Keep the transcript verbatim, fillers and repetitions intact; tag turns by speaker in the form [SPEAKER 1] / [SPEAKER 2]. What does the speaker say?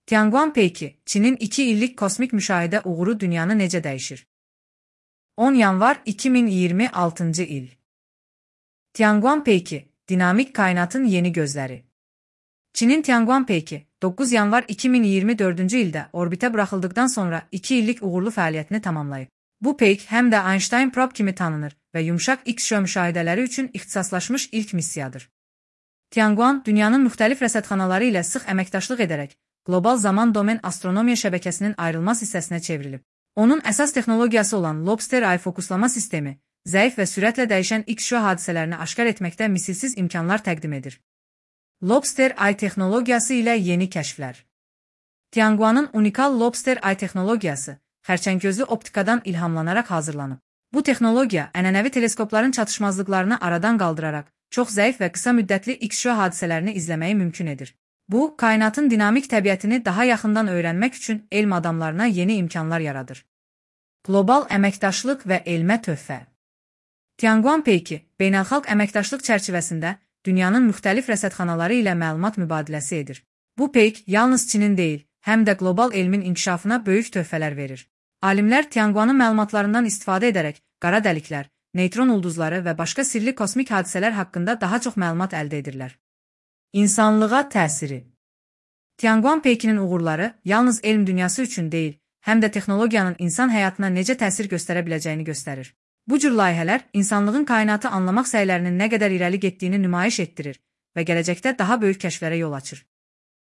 [SPEAKER 1] Tianguan peyki, Çinin iki illik kosmik müşahidə uğuru dünyanı necə dəyişir? on yanvar iki min iyirmi altıncı il. Tianguan peyki, dinamik kainatın yeni gözləri. Çinin Tianguan peyki, doqquz yanvar iki min iyirmi dördüncü ildə orbitə buraxıldıqdan sonra iki illik uğurlu fəaliyyətini tamamlayıb. Bu peyk həm də Einstein probe kimi tanınır və yumşaq X-ray müşahidələri üçün ixtisaslaşmış ilk missiyadır. Tianguan, dünyanın müxtəlif rəsədxanaları ilə sıx əməkdaşlıq edərək, qlobal zaman domen astronomiya şəbəkəsinin ayrılmaz hissəsinə çevrilib. Onun əsas texnologiyası olan Lobster Eye fokuslama sistemi, zəif və sürətlə dəyişən X-ray hadisələrini aşkar etməkdə misilsiz imkanlar təqdim edir. Lobster Eye texnologiyası ilə yeni kəşflər. Tianguanın unikal Lobster Eye texnologiyası, xərçəngözlü optikadan ilhamlanaraq hazırlanıb. Bu texnologiya ənənəvi teleskopların çatışmazlıqlarını aradan qaldıraraq, çox zəif və qısa müddətli X-ray hadisələrini izləməyi mümkün edir. Bu, kainatın dinamik təbiətini daha yaxından öyrənmək üçün elm adamlarına yeni imkanlar yaradır. Qlobal əməkdaşlıq və elmə töhfə. Tianguan peyki, beynəlxalq əməkdaşlıq çərçivəsində dünyanın müxtəlif rəsədxanaları ilə məlumat mübadiləsi edir. Bu peyk yalnız Çinin deyil, həm də qlobal elmin inkişafına böyük töhfələr verir. Alimlər Tianguanın məlumatlarından istifadə edərək qara dəliklər, neytron ulduzları və başqa sirli kosmik hadisələr haqqında daha çox məlumat əldə edirlər. İnsanlığa təsiri. Tianguan peykinin uğurları yalnız elm dünyası üçün deyil, həm də texnologiyanın insan həyatına necə təsir göstərə biləcəyini göstərir. Bu cür layihələr insanlığın kainatı anlamaq səylərinin nə qədər irəli getdiyini nümayiş etdirir və gələcəkdə daha böyük kəşflərə yol açır.